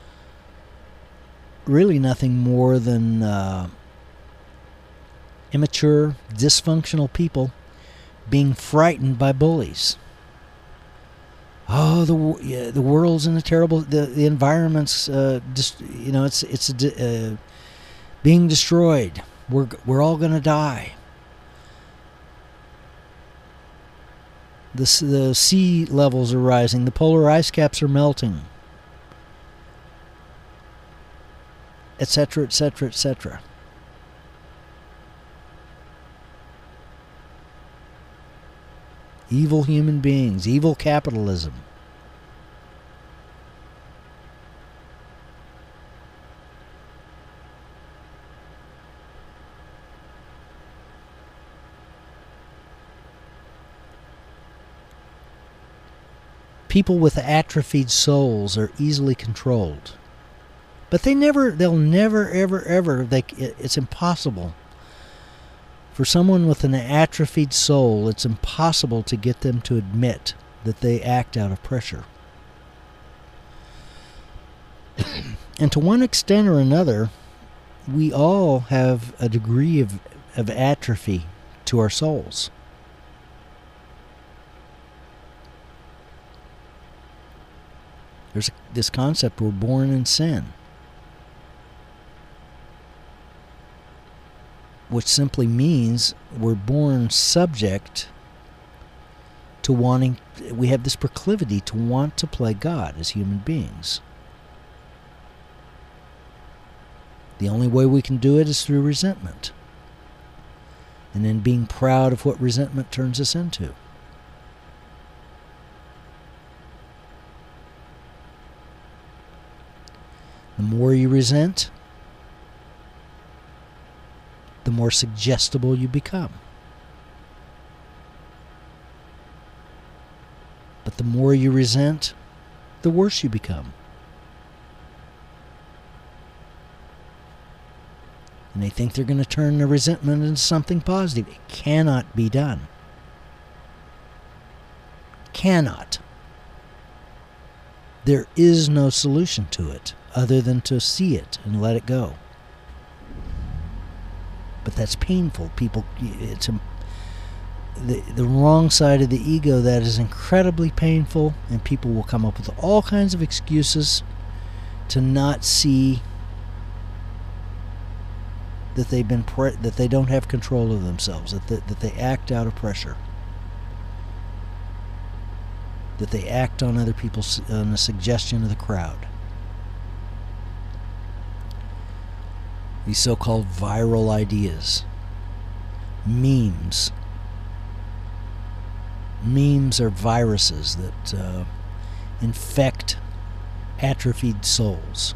really nothing more than Uh, immature, dysfunctional people being frightened by bullies. Oh, the yeah, the world's in a terrible. The the environment's, uh, just, you know, it's it's uh, being destroyed. We're we're all gonna die. The the sea levels are rising. The polar ice caps are melting. Et cetera, et cetera, et cetera. Evil human beings, evil capitalism. People with atrophied souls are easily controlled. But they never, they'll never, ever, ever, they, it's impossible. For someone with an atrophied soul, it's impossible to get them to admit that they act out of pressure. And to one extent or another, we all have a degree of, of atrophy to our souls. There's this concept, we're born in sin, which simply means we're born subject to wanting, we have this proclivity to want to play God as human beings. The only way we can do it is through resentment, and then being proud of what resentment turns us into. The more you resent, the more suggestible you become. But the more you resent, the worse you become. And they think they're going to turn the resentment into something positive. It cannot be done. Cannot. There is no solution to it other than to see it and let it go. But that's painful. People, it's the, the wrong side of the ego, that is incredibly painful, and people will come up with all kinds of excuses to not see that they've been pre- that they don't have control of themselves, that they, that they act out of pressure, that they act on other people's on a suggestion of the crowd. These so-called viral ideas, memes. Memes are viruses that uh, infect atrophied souls.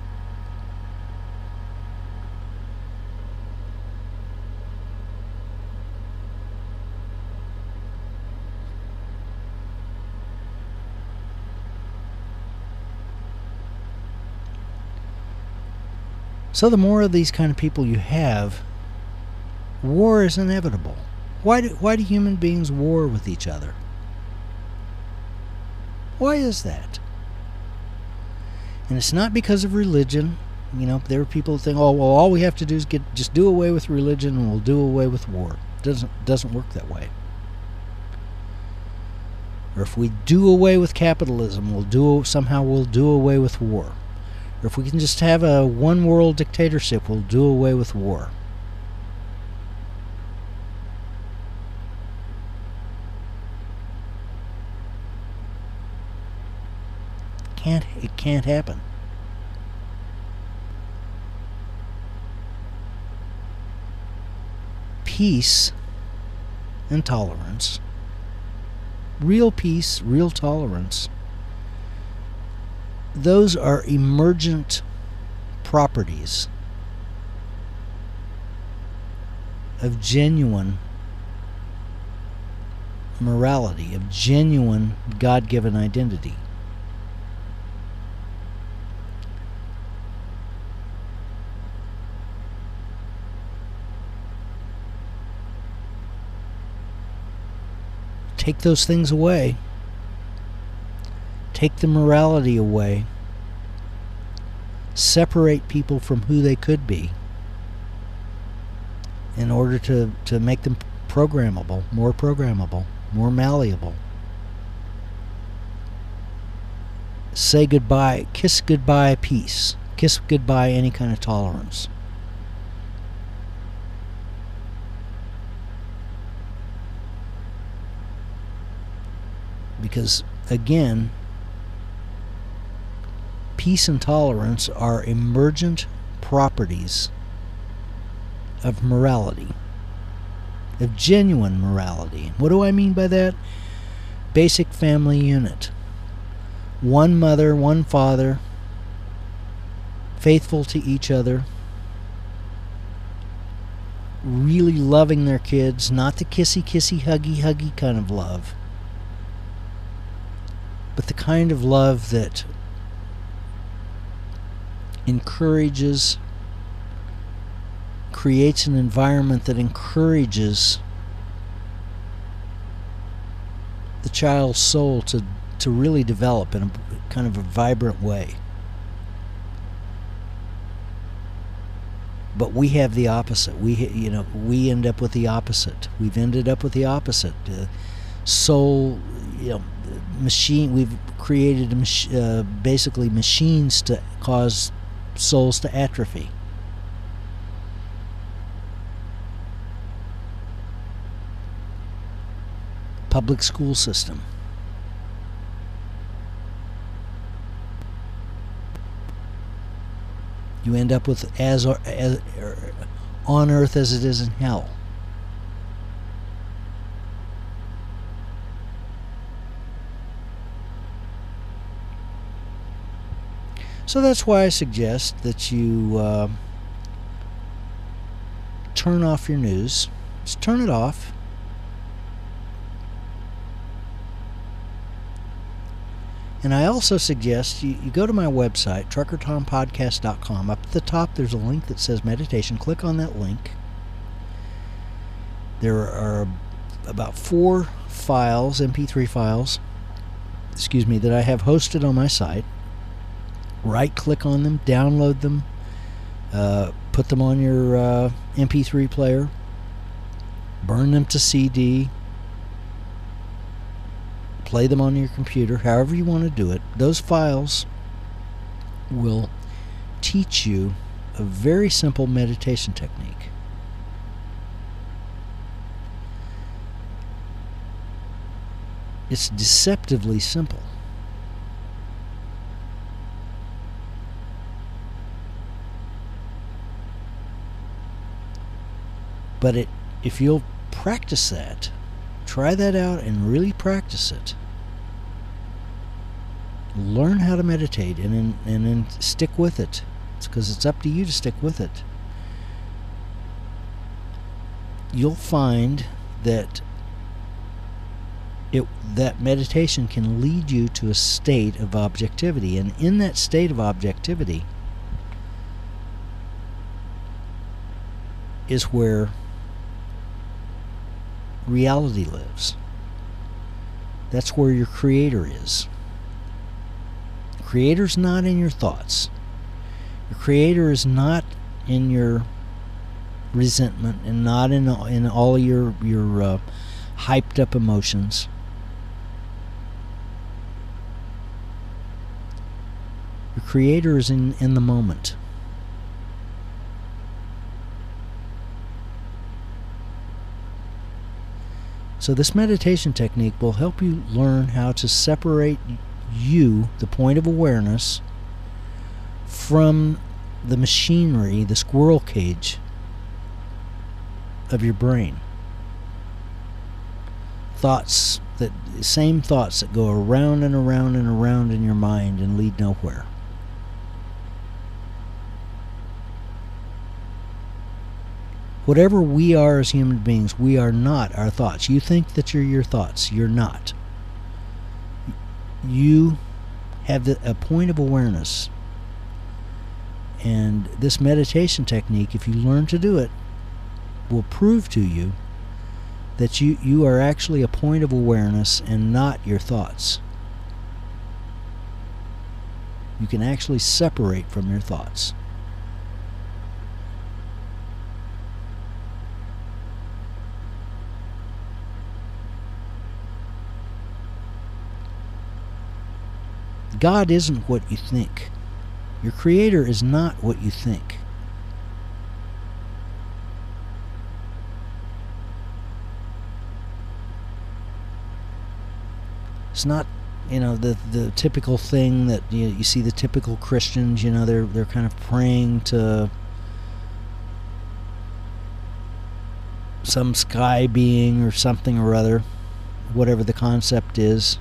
So the more of these kind of people you have, war is inevitable. Why do, why do human beings war with each other? Why is that? And it's not because of religion. You know, there are people who think, oh, well, all we have to do is get just do away with religion and we'll do away with war. It doesn't, doesn't work that way. Or if we do away with capitalism, we'll do somehow we'll do away with war. Or if we can just have a one-world dictatorship, we'll do away with war. Can't, it can't happen. Peace and tolerance, real peace, real tolerance, those are emergent properties of genuine morality, of genuine God-given identity. Take those things away. Take the morality away. Separate people from who they could be in order to, to make them programmable, more programmable, more malleable. Say goodbye, kiss goodbye peace. Kiss goodbye any kind of tolerance. Because, again, peace and tolerance are emergent properties of morality, of genuine morality. What do I mean by that? Basic family unit. One mother, one father, faithful to each other, really loving their kids, not the kissy, kissy, huggy, huggy kind of love, but the kind of love that encourages, creates an environment that encourages the child's soul to, to really develop in a kind of a vibrant way. But we have the opposite. We, you know, we end up with the opposite. We've ended up with the opposite. Uh, soul, you know, machine. We've created a mach- uh, basically machines to cause souls to atrophy. Public school system. You end up with as, as on earth as it is in hell. So that's why I suggest that you uh, turn off your news. Just turn it off. And I also suggest you, you go to my website, trucker tom podcast dot com. Up at the top, there's a link that says meditation. Click on that link. There are about four files, M P three files, excuse me, that I have hosted on my site. Right-click on them, download them, uh, put them on your uh, M P three player, burn them to C D, play them on your computer, however you want to do it. Those files will teach you a very simple meditation technique. It's deceptively simple. But it, if you'll practice that, try that out and really practice it. Learn how to meditate and then, and then stick with it. It's because it's up to you to stick with it. You'll find that it, that meditation can lead you to a state of objectivity. And in that state of objectivity is where reality lives. That's where your creator is. The creator's not in your thoughts. Your creator is not in your resentment and not in in all your your uh, hyped up emotions. Your creator is in, in the moment. So this meditation technique will help you learn how to separate you, the point of awareness, from the machinery, the squirrel cage of your brain. Thoughts that, same thoughts that go around and around and around in your mind and lead nowhere. Whatever we are as human beings, we are not our thoughts. You think that you're your thoughts. You're not. You have the, a point of awareness. And this meditation technique, if you learn to do it, will prove to you that you, you are actually a point of awareness and not your thoughts. You can actually separate from your thoughts. God isn't what you think. Your creator is not what you think. It's not, you know, the the typical thing that you, you see the typical Christians, you know, they're they're kind of praying to some sky being or something or other, whatever the concept is.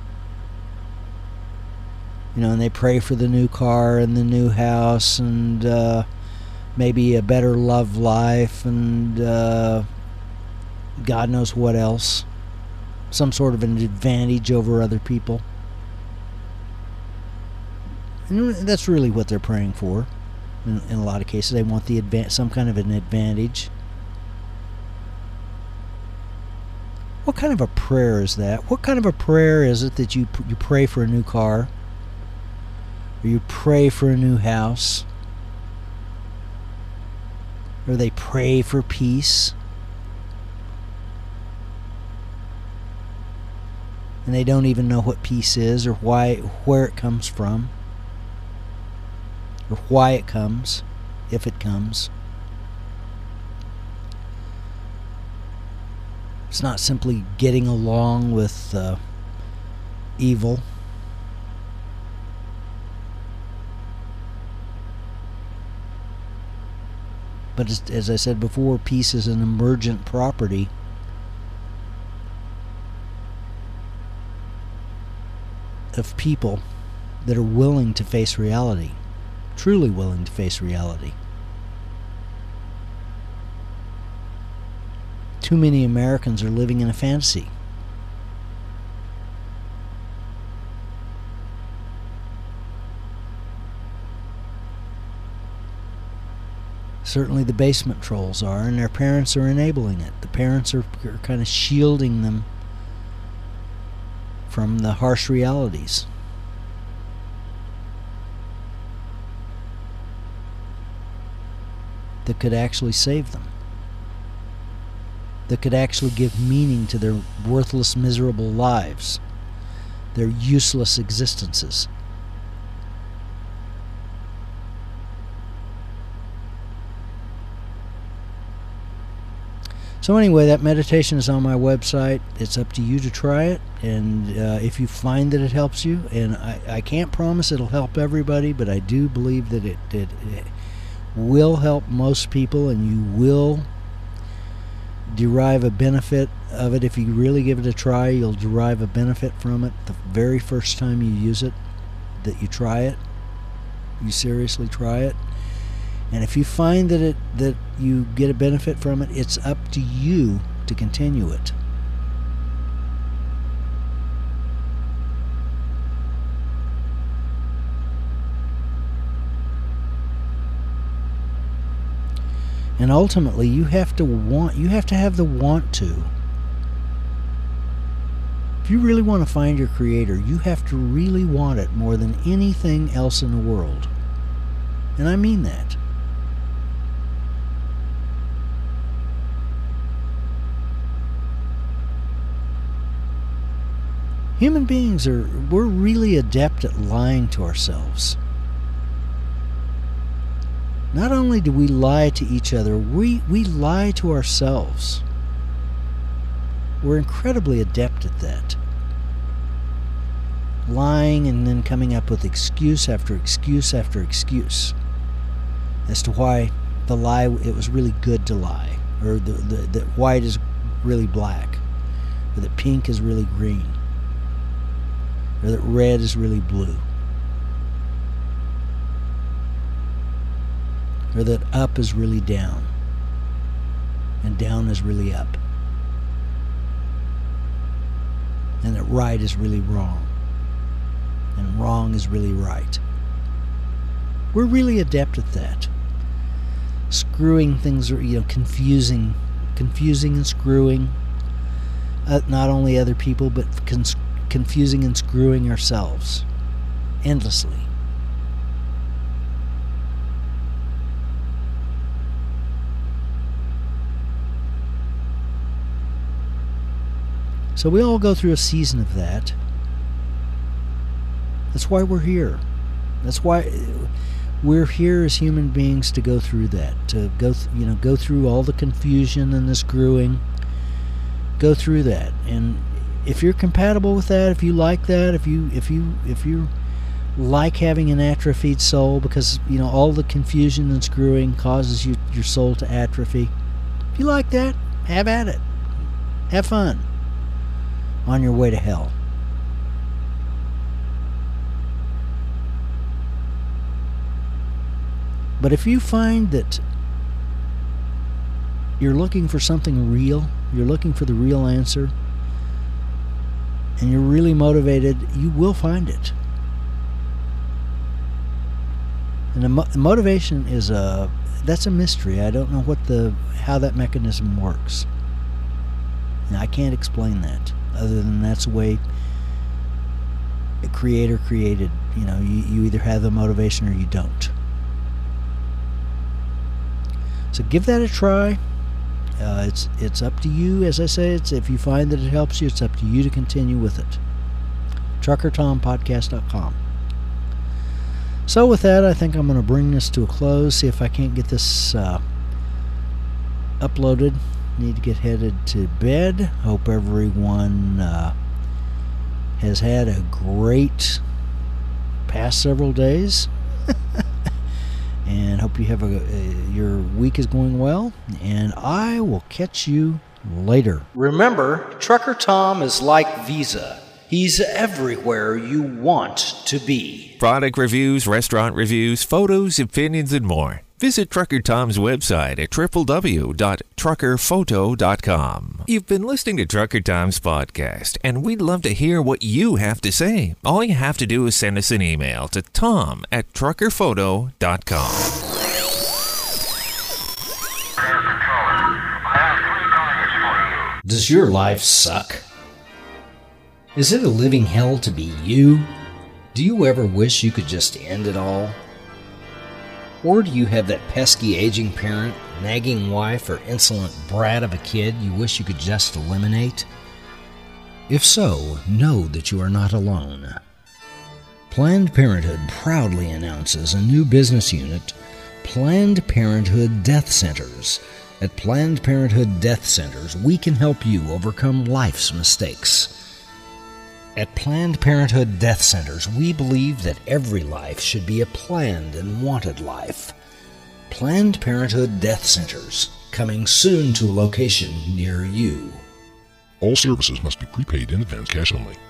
You know, and they pray for the new car and the new house and uh, maybe a better love life and uh, God knows what else. Some sort of an advantage over other people. And that's really what they're praying for. In, in a lot of cases, they want the adva- some kind of an advantage. What kind of a prayer is that? What kind of a prayer is it that you you pray for a new car? Or you pray for a new house? Or they pray for peace? And they don't even know what peace is or why, where it comes from, or why it comes, if it comes. It's not simply getting along with uh, evil. But as, as I said before, peace is an emergent property of people that are willing to face reality, truly willing to face reality. Too many Americans are living in a fantasy. Certainly the basement trolls are, and their parents are enabling it. The parents are, are kind of shielding them from the harsh realities. That could actually save them. That could actually give meaning to their worthless, miserable lives. They're useless existences. So anyway, that meditation is on my website. It's up to you to try it, and uh, if you find that it helps you, and I, I can't promise it'll help everybody, but I do believe that it, it, it will help most people, and you will derive a benefit of it. If you really give it a try, you'll derive a benefit from it the very first time you use it, that you try it, you seriously try it. And if you find that it that you get a benefit from it, it's up to you to continue it. And ultimately, you have to want, you have to have the want to. If you really want to find your creator, you have to really want it more than anything else in the world. And I mean that. Human beings are, we're really adept at lying to ourselves. Not only do we lie to each other, we, we lie to ourselves. We're incredibly adept at that. Lying and then coming up with excuse after excuse after excuse as to why the lie, it was really good to lie, or the, the, that white is really black, or that pink is really green, or that red is really blue, or that up is really down, and down is really up, and that right is really wrong, and wrong is really right. We're really adept at that. Screwing things, you know, confusing, confusing and screwing, uh, not only other people, but cons- confusing and screwing ourselves endlessly. So we all go through a season of that. That's why we're here. That's why we're here as human beings, to go through that, to go, th- you know, go through all the confusion and the screwing. Go through that, and if you're compatible with that, if you like that, if you if you if you like having an atrophied soul, because you know all the confusion and screwing causes you your soul to atrophy. If you like that, have at it. Have fun on your way to hell. But if you find that you're looking for something real, you're looking for the real answer, and you're really motivated, you will find it. And the mo- motivation is a that's a mystery. I don't know what the how that mechanism works. And I can't explain that, other than that's the way a creator created. You know, you, you either have the motivation or you don't. So give that a try. Uh, it's it's up to you, as I say. It's if you find that it helps you, it's up to you to continue with it. trucker tom podcast dot com. So with that, I think I'm going to bring this to a close. See if I can't get this uh, uploaded. Need to get headed to bed. Hope everyone uh, has had a great past several days. And hope you have a, uh, your week is going well, and I will catch you later. Remember, Trucker Tom is like Visa. He's everywhere you want to be. Product reviews, restaurant reviews, photos, opinions, and more. Visit Trucker Tom's website at w w w dot trucker photo dot com. You've been listening to Trucker Tom's podcast, and we'd love to hear what you have to say. All you have to do is send us an email to tom at trucker photo dot com. Does your life suck? Is it a living hell to be you? Do you ever wish you could just end it all? Or do you have that pesky aging parent, nagging wife, or insolent brat of a kid you wish you could just eliminate? If so, know that you are not alone. Planned Parenthood proudly announces a new business unit, Planned Parenthood Death Centers. At Planned Parenthood Death Centers, we can help you overcome life's mistakes. At Planned Parenthood Death Centers, we believe that every life should be a planned and wanted life. Planned Parenthood Death Centers, coming soon to a location near you. All services must be prepaid in advance, cash only.